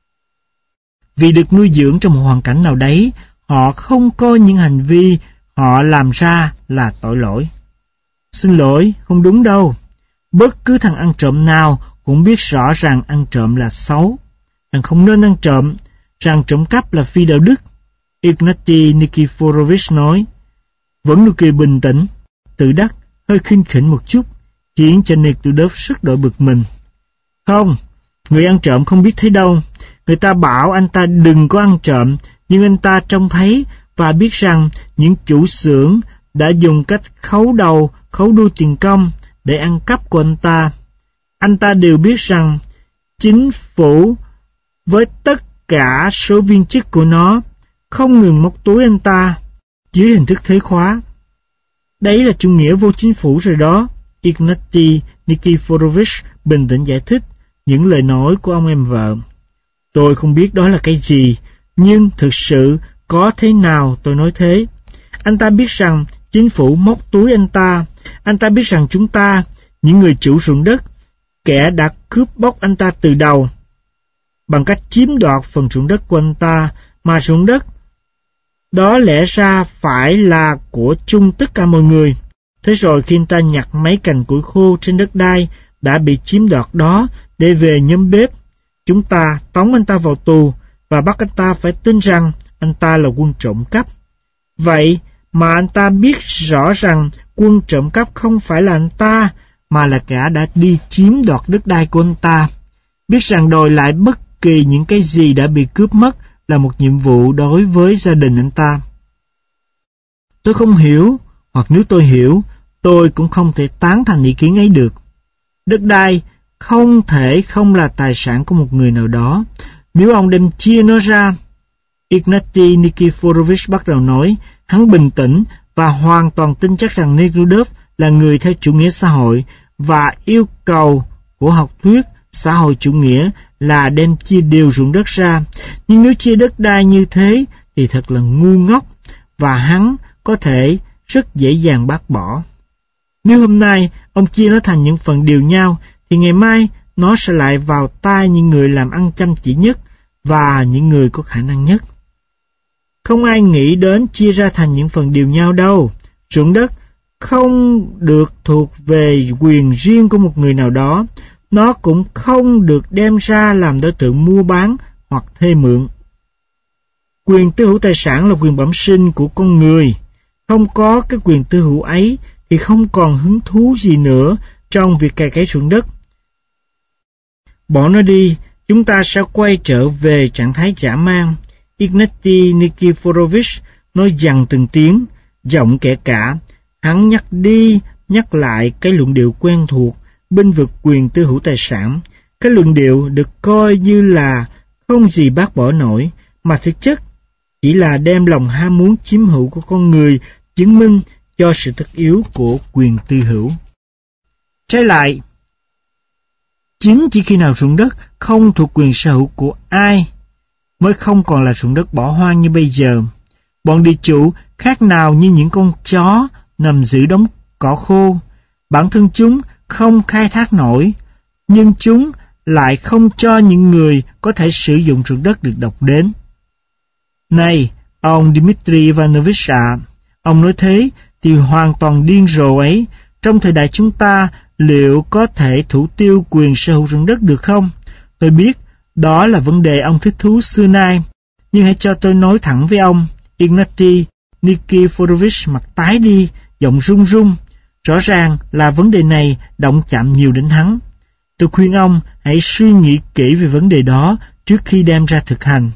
Vì được nuôi dưỡng trong một hoàn cảnh nào đấy, họ không coi những hành vi họ làm ra là tội lỗi. Xin lỗi, không đúng đâu. Bất cứ thằng ăn trộm nào cũng biết rõ rằng ăn trộm là xấu, rằng không nên ăn trộm, rằng trộm cắp là phi đạo đức. Ignatiy Nikiforovich nói, vẫn nụ cười bình tĩnh, tự đắc, hơi khinh khỉnh một chút, khiến cho Nekhludoff rất đổi bực mình. Không, người ăn trộm không biết thế đâu. Người ta bảo anh ta đừng có ăn trộm, nhưng anh ta trông thấy và biết rằng những chủ xưởng đã dùng cách khấu đầu, khấu đuôi tiền công để ăn cắp của anh ta. Anh ta đều biết rằng chính phủ với tất cả số viên chức của nó không ngừng móc túi anh ta dưới hình thức thuế khóa. Đấy là chủ nghĩa vô chính phủ rồi đó. Ignatiy Nikiforovich bình tĩnh giải thích những lời nói của ông em vợ. Tôi không biết đó là cái gì, nhưng thực sự có thế nào tôi nói thế. Anh ta biết rằng chính phủ móc túi anh ta. Anh ta biết rằng chúng ta, những người chủ ruộng đất, kẻ đã cướp bóc anh ta từ đầu, bằng cách chiếm đoạt phần ruộng đất của anh ta, mà ruộng đất đó lẽ ra phải là của chung tất cả mọi người. Thế rồi khi anh ta nhặt mấy cành củi khô trên đất đai đã bị chiếm đoạt đó để về nhóm bếp, chúng ta tống anh ta vào tù và bắt anh ta phải tin rằng anh ta là quân trộm cắp. Vậy mà anh ta biết rõ rằng quân trộm cắp không phải là anh ta, mà là kẻ đã đi chiếm đoạt đất đai của anh ta. Biết rằng đòi lại bất kỳ những cái gì đã bị cướp mất là một nhiệm vụ đối với gia đình anh ta. Tôi không hiểu, hoặc nếu tôi hiểu, tôi cũng không thể tán thành ý kiến ấy được. Đất đai không thể không là tài sản của một người nào đó. Nếu ông đem chia nó ra, Ignatiy Nikiforovich bắt đầu nói, hắn bình tĩnh và hoàn toàn tin chắc rằng Nekhludoff là người theo chủ nghĩa xã hội, và yêu cầu của học thuyết xã hội chủ nghĩa là đem chia đều ruộng đất ra. Nhưng nếu chia đất đai như thế thì thật là ngu ngốc, và hắn có thể rất dễ dàng bác bỏ. Nếu hôm nay ông chia nó thành những phần đều nhau, thì ngày mai nó sẽ lại vào tay những người làm ăn chăm chỉ nhất và những người có khả năng nhất. Không ai nghĩ đến chia ra thành những phần đều nhau đâu. Ruộng đất không được thuộc về quyền riêng của một người nào đó. Nó cũng không được đem ra làm đối tượng mua bán hoặc thuê mượn. Quyền tư hữu tài sản là quyền bẩm sinh của con người. Không có cái quyền tư hữu ấy thì không còn hứng thú gì nữa trong việc cày cấy ruộng đất. Bỏ nó đi, chúng ta sẽ quay trở về trạng thái dã man. Ignatiy Nikiforovich nói dằn từng tiếng, giọng kẻ cả. Hắn nhắc đi, nhắc lại cái luận điệu quen thuộc, bênh vực quyền tư hữu tài sản. Cái luận điệu được coi như là không gì bác bỏ nổi, mà thực chất chỉ là đem lòng ham muốn chiếm hữu của con người chứng minh cho sự tất yếu của quyền tư hữu. Trái lại, chính chỉ khi nào ruộng đất không thuộc quyền sở hữu của ai mới không còn là ruộng đất bỏ hoang như bây giờ. Bọn địa chủ khác nào như những con chó nằm giữ đống cỏ khô. Bản thân chúng không khai thác nổi, nhưng chúng lại không cho những người có thể sử dụng ruộng đất được độc đến. Này, ông Dmitry Ivanovich ạ, ông nói thế thì hoàn toàn điên rồ ấy. Trong thời đại chúng ta, liệu có thể thủ tiêu quyền sở hữu ruộng đất được không? Tôi biết, đó là vấn đề ông thích thú xưa nay. Nhưng hãy cho tôi nói thẳng với ông. Ignatiy Nikiforovich mặt tái đi, giọng run run. Rõ ràng là vấn đề này động chạm nhiều đến hắn. Tôi khuyên ông hãy suy nghĩ kỹ về vấn đề đó trước khi đem ra thực hành.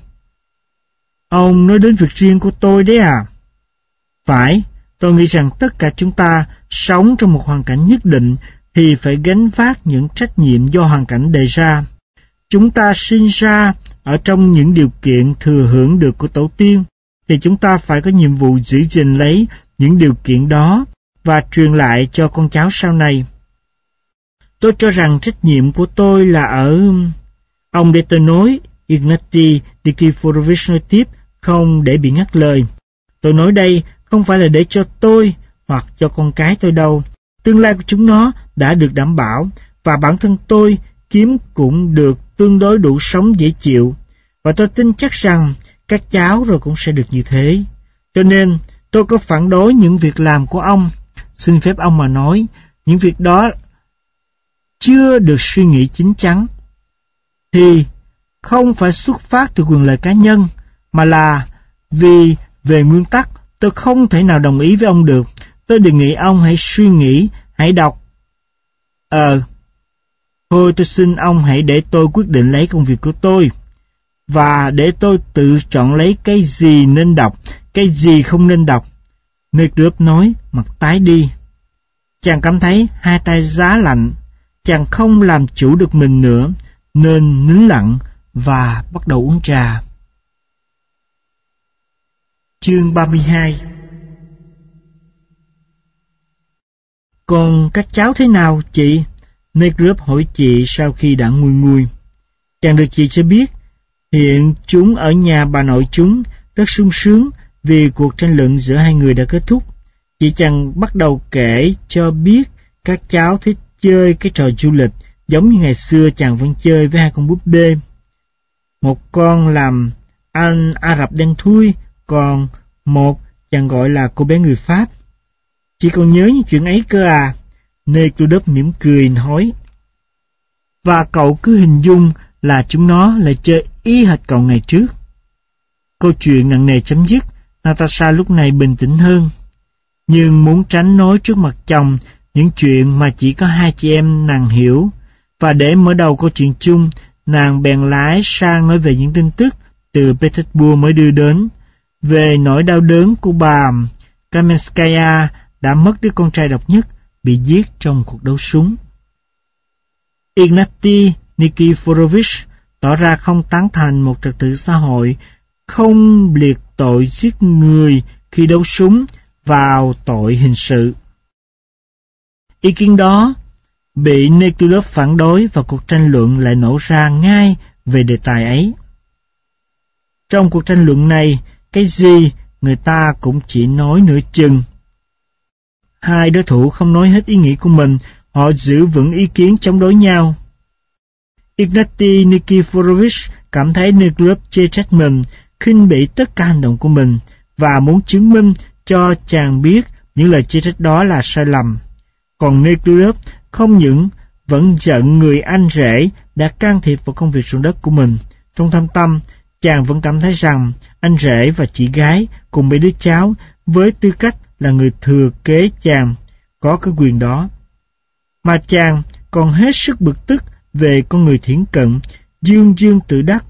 Ông nói đến việc riêng của tôi đấy à? Phải, tôi nghĩ rằng tất cả chúng ta sống trong một hoàn cảnh nhất định thì phải gánh vác những trách nhiệm do hoàn cảnh đề ra. Chúng ta sinh ra ở trong những điều kiện thừa hưởng được của tổ tiên, thì chúng ta phải có nhiệm vụ giữ gìn lấy những điều kiện đó và truyền lại cho con cháu sau này. Tôi cho rằng trách nhiệm của tôi là ở... Ông để tôi nói, Ignatiy Nikiforovich nói tiếp, không để bị ngắt lời. Tôi nói đây không phải là để cho tôi hoặc cho con cái tôi đâu. Tương lai của chúng nó đã được đảm bảo, và bản thân tôi kiếm cũng được tương đối đủ sống dễ chịu. Và tôi tin chắc rằng các cháu rồi cũng sẽ được như thế. Cho nên tôi có phản đối những việc làm của ông. Xin phép ông mà nói, những việc đó chưa được suy nghĩ chín chắn, thì không phải xuất phát từ quyền lợi cá nhân, mà là vì về nguyên tắc tôi không thể nào đồng ý với ông được. Tôi đề nghị ông hãy suy nghĩ, hãy đọc. Ờ, thôi tôi xin ông hãy để tôi quyết định lấy công việc của tôi, và để tôi tự chọn lấy cái gì nên đọc, cái gì không nên đọc. Nekrylov nói, mặt tái đi. Chàng cảm thấy hai tay giá lạnh, chàng không làm chủ được mình nữa, nên nín lặng và bắt đầu uống trà. Chương ba mươi hai. Còn các cháu thế nào, chị? Nekrylov hỏi chị sau khi đã nguôi nguôi. Chàng được chị cho biết, hiện chúng ở nhà bà nội chúng rất sung sướng vì cuộc tranh luận giữa hai người đã kết thúc. Chị chàng bắt đầu kể cho biết các cháu thích chơi cái trò du lịch, giống như ngày xưa chàng vẫn chơi với hai con búp bê. Một con làm anh Ả Rập đen thui, còn một chàng gọi là cô bé người Pháp. Chị còn nhớ những chuyện ấy cơ à? Nekrylov mỉm cười nói. Và cậu cứ hình dung là chúng nó lại chơi y hệt cậu ngày trước. Câu chuyện nặng nề chấm dứt, Natasha lúc này bình tĩnh hơn. Nhưng muốn tránh nói trước mặt chồng những chuyện mà chỉ có hai chị em nàng hiểu, và để mở đầu câu chuyện chung, nàng bèn lái sang nói về những tin tức từ Petersburg mới đưa đến, về nỗi đau đớn của bà Kamenskaya đã mất đứa con trai độc nhất, bị giết trong cuộc đấu súng. Ignatiy Nikiforovich tỏ ra không tán thành một trật tự xã hội không liệt tội giết người khi đấu súng vào tội hình sự. Ý kiến đó bị Nekrylov phản đối, và cuộc tranh luận lại nổ ra ngay về đề tài ấy. Trong cuộc tranh luận này, cái gì người ta cũng chỉ nói nửa chừng. Hai đối thủ không nói hết ý nghĩ của mình, họ giữ vững ý kiến chống đối nhau. Ignatiy Nikiforovich cảm thấy Nekrylov chê trách mình, khinh bỉ tất cả hành động của mình, và muốn chứng minh cho chàng biết những lời chê trách đó là sai lầm. Còn Nekrylov không những vẫn giận người anh rể đã can thiệp vào công việc ruộng đất của mình. Trong thâm tâm, chàng vẫn cảm thấy rằng anh rể và chị gái cùng mấy đứa cháu với tư cách là người thừa kế chàng có cái quyền đó. Mà chàng còn hết sức bực tức về con người thiển cận, dương dương tự đắc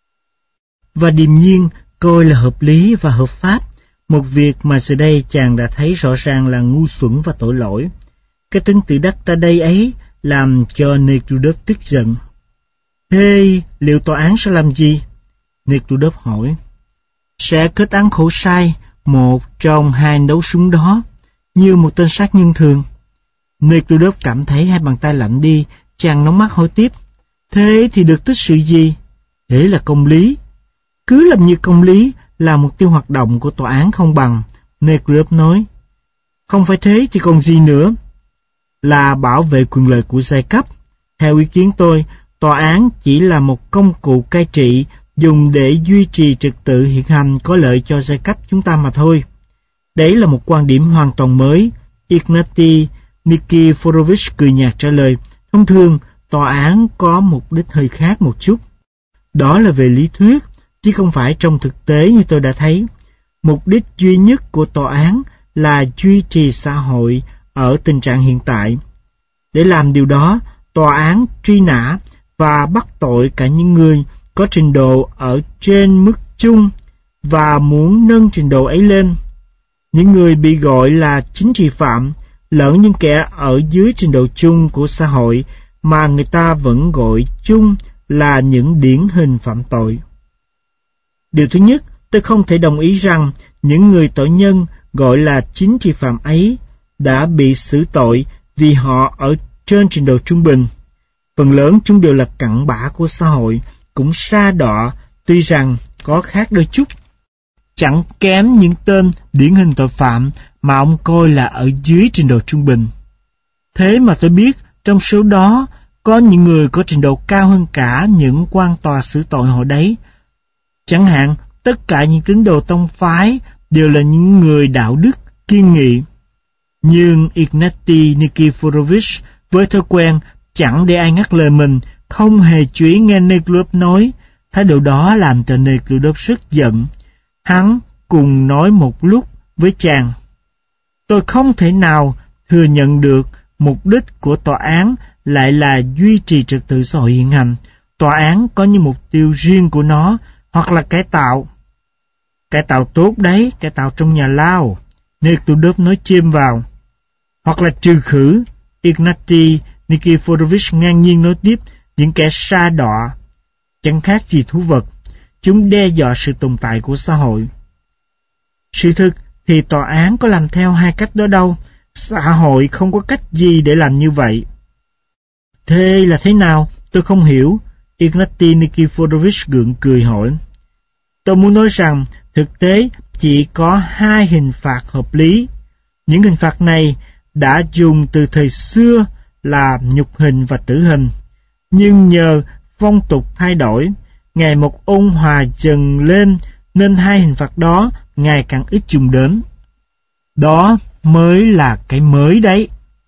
và điềm nhiên coi là hợp lý và hợp pháp, một việc mà giờ đây chàng đã thấy rõ ràng là ngu xuẩn và tội lỗi. Cái tính tự đắc ta đây ấy làm cho Nekrylov tức giận. Thế liệu tòa án sẽ làm gì? Nekrylov hỏi. Sẽ kết án khổ sai một trong hai đấu súng đó, như một tên sát nhân thường. Nekrylov cảm thấy hai bàn tay lạnh đi, chàng nóng mắt hỏi tiếp. Thế thì được tích sự gì? Thế là công lý. Cứ làm như công lý là mục tiêu hoạt động của tòa án không bằng, Nekrylov nói. Không phải thế thì còn gì nữa? Là bảo vệ quyền lợi của giai cấp. Theo ý kiến tôi, tòa án chỉ là một công cụ cai trị dùng để duy trì trật tự hiện hành có lợi cho giai cấp chúng ta mà thôi. Đấy là một quan điểm hoàn toàn mới. Ignatiy Nikiforovich cười nhạt trả lời. Thông thường, tòa án có mục đích hơi khác một chút. Đó là về lý thuyết, chứ không phải trong thực tế như tôi đã thấy. Mục đích duy nhất của tòa án là duy trì xã hội ở tình trạng hiện tại. Để làm điều đó, tòa án truy nã và bắt tội cả những người có trình độ ở trên mức chung và muốn nâng trình độ ấy lên. Những người bị gọi là chính trị phạm, lẫn những kẻ ở dưới trình độ chung của xã hội mà người ta vẫn gọi chung là những điển hình phạm tội. Điều thứ nhất, tôi không thể đồng ý rằng những người tội nhân gọi là chính trị phạm ấy đã bị xử tội vì họ ở trên trình độ trung bình. Phần lớn chúng đều là cặn bã của xã hội, cũng sa đọa, tuy rằng có khác đôi chút. Chẳng kém những tên điển hình tội phạm mà ông coi là ở dưới trình độ trung bình. Thế mà tôi biết trong số đó có những người có trình độ cao hơn cả những quan tòa xử tội họ đấy. Chẳng hạn, tất cả những tín đồ tông phái đều là những người đạo đức, kiên nghị. Nhưng Ignatiy Nikiforovich với thói quen chẳng để ai ngắt lời mình, không hề chú ý nghe Nekrulov nói. Thái độ đó làm cho Nekrulov rất giận. Hắn cùng nói một lúc với chàng: tôi không thể nào thừa nhận được mục đích của tòa án lại là duy trì trật tự xã hội hiện hành. Tòa án có những mục tiêu riêng của nó, hoặc là cải tạo. Cải tạo tốt đấy, cải tạo trong nhà lao, Nekrulov nói chêm vào. Hoặc là trừ khử. Ignatiy Nikiforovich ngang nhiên nói tiếp: những kẻ sa đọa chẳng khác gì thú vật, chúng đe dọa sự tồn tại của xã hội. Sự thực thì tòa án có làm theo hai cách đó đâu, xã hội không có cách gì để làm như vậy. Thế là thế nào? Tôi không hiểu. Ignatiy Nikiforovich gượng cười hỏi. Tôi muốn nói rằng thực tế chỉ có hai hình phạt hợp lý. Những hình phạt này đã dùng từ thời xưa là nhục hình và tử hình, nhưng nhờ phong tục thay đổi, ngày một ôn hòa dần lên, nên hai hình phạt đó ngày càng ít dùng đến. Đó mới là cái mới đấy.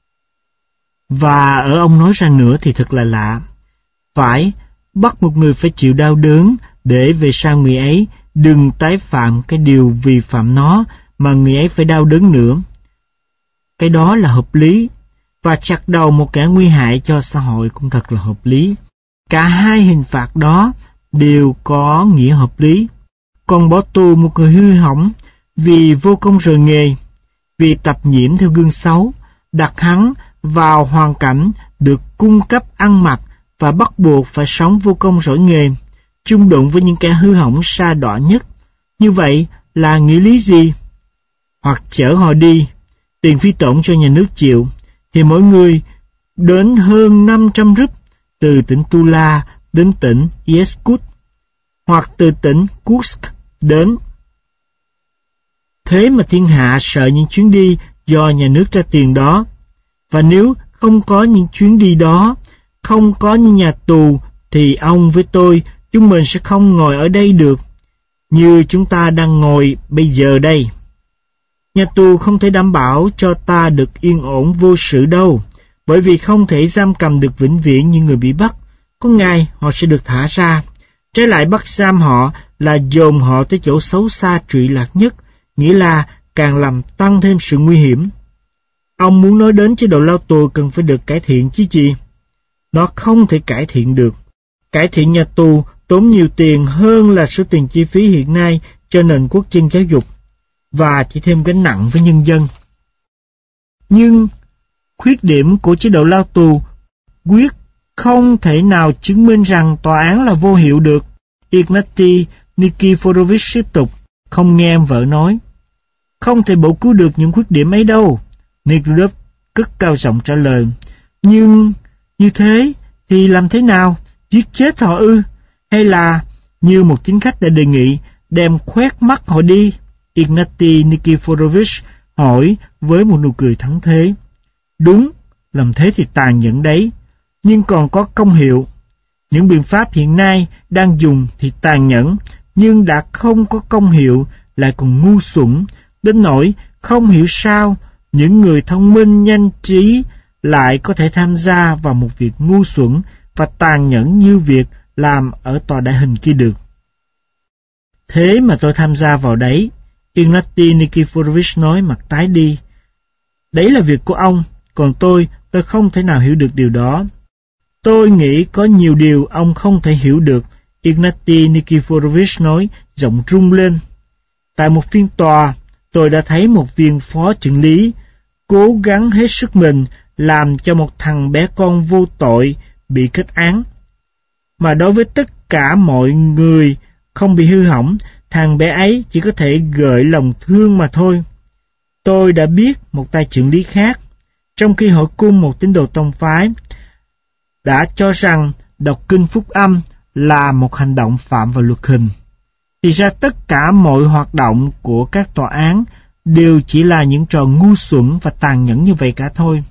Và ở ông nói ra nữa thì thật là lạ. Phải, bắt một người phải chịu đau đớn để về sau người ấy đừng tái phạm cái điều vi phạm nó mà người ấy phải đau đớn nữa. Cái đó là hợp lý. Và chặt đầu một kẻ nguy hại cho xã hội cũng thật là hợp lý. Cả hai hình phạt đó đều có nghĩa hợp lý. Còn bỏ tù một người hư hỏng vì vô công rời nghề, vì tập nhiễm theo gương xấu, đặt hắn vào hoàn cảnh được cung cấp ăn mặc và bắt buộc phải sống vô công rỗi nghề, chung đụng với những kẻ hư hỏng sa đọa nhất. Như vậy là nghĩa lý gì? Hoặc chở họ đi, tiền phí tổn cho nhà nước chịu, thì mỗi người đến hơn năm trăm rúp, từ tỉnh Tula đến tỉnh Irkutsk, hoặc từ tỉnh Kursk đến. Thế mà thiên hạ sợ những chuyến đi do nhà nước ra tiền đó. Và nếu không có những chuyến đi đó, không có những nhà tù, thì ông với tôi, chúng mình sẽ không ngồi ở đây được, như chúng ta đang ngồi bây giờ đây. Nhà tù không thể đảm bảo cho ta được yên ổn vô sự đâu, bởi vì không thể giam cầm được vĩnh viễn những người bị bắt. Có ngày họ sẽ được thả ra. Trái lại, bắt giam họ là dồn họ tới chỗ xấu xa trụy lạc nhất, nghĩa là càng làm tăng thêm sự nguy hiểm. Ông muốn nói đến chế độ lao tù cần phải được cải thiện chứ gì? Nó không thể cải thiện được. Cải thiện nhà tù tốn nhiều tiền hơn là số tiền chi phí hiện nay cho nền quốc dân giáo dục, và chỉ thêm gánh nặng với nhân dân. Nhưng khuyết điểm của chế độ lao tù quyết không thể nào chứng minh rằng tòa án là vô hiệu được. Ignatiy Nikiforovich tiếp tục, không nghe em vợ nói. Không thể bổ cứu được những khuyết điểm ấy đâu. Nekrulov cất cao giọng trả lời. Nhưng như thế thì làm thế nào? Giết chết họ ư? Hay là như một chính khách đã đề nghị, đem khoét mắt họ đi? Ignatiy Nikiforovich hỏi với một nụ cười thắng thế. Đúng, làm thế thì tàn nhẫn đấy, nhưng còn có công hiệu. Những biện pháp hiện nay đang dùng thì tàn nhẫn, nhưng đã không có công hiệu, lại còn ngu xuẩn, đến nỗi không hiểu sao những người thông minh nhanh trí lại có thể tham gia vào một việc ngu xuẩn và tàn nhẫn như việc làm ở tòa đại hình kia được. Thế mà tôi tham gia vào đấy, Ignatiy Nikiforovich nói mặt tái đi. Đấy là việc của ông, còn tôi, tôi không thể nào hiểu được điều đó. Tôi nghĩ có nhiều điều ông không thể hiểu được, Ignatiy Nikiforovich nói, giọng rung lên. Tại một phiên tòa, tôi đã thấy một viên phó trưởng lý cố gắng hết sức mình làm cho một thằng bé con vô tội bị kết án. Mà đối với tất cả mọi người không bị hư hỏng, thằng bé ấy chỉ có thể gợi lòng thương mà thôi. Tôi đã biết một tay trưởng lý khác, Trong khi hỏi cung một tín đồ tông phái đã cho rằng đọc kinh phúc âm là một hành động phạm vào luật hình, thì ra tất cả mọi hoạt động của các tòa án đều chỉ là những trò ngu xuẩn và tàn nhẫn như vậy cả thôi.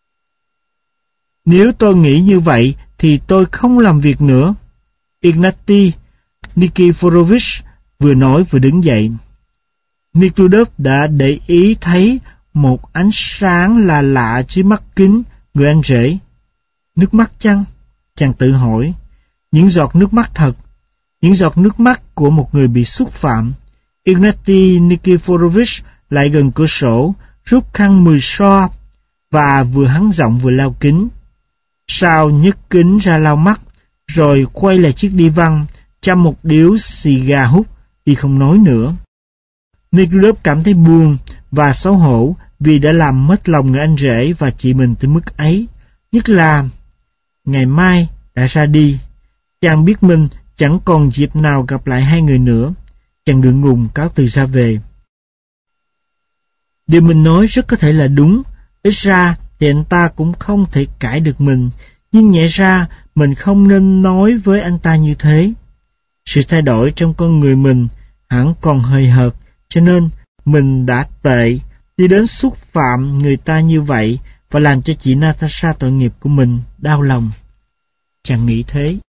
Nếu tôi nghĩ như vậy thì tôi không làm việc nữa, Ignatiy Nikiforovich vừa nói vừa đứng dậy. Mikludov đã để ý thấy một ánh sáng lạ lạ dưới mắt kính người anh rể. Nước mắt chăng? Chàng tự hỏi. Những giọt nước mắt thật, những giọt nước mắt của một người bị xúc phạm. Ignatiy Nikiforovich lại gần cửa sổ, rút khăn mười so và vừa hắn giọng vừa lau kính. Sao nhấc kính ra lau mắt, rồi quay lại chiếc đi văn, chăm một điếu xì gà hút, y không nói nữa. Mikludov cảm thấy buồn và xấu hổ vì đã làm mất lòng người anh rể và chị mình tới mức ấy, nhất là ngày mai đã ra đi. Chàng biết mình chẳng còn dịp nào gặp lại hai người nữa. Chàng ngượng ngùng cáo từ ra về. Điều mình nói rất có thể là đúng, ít ra thì anh ta cũng không thể cãi được mình, nhưng nhẹ ra mình không nên nói với anh ta như thế. Sự thay đổi trong con người mình hẳn còn hời hợt, cho nên mình đã tệ đi đến xúc phạm người ta như vậy và làm cho chị Natasha tội nghiệp của mình đau lòng. Chàng nghĩ thế.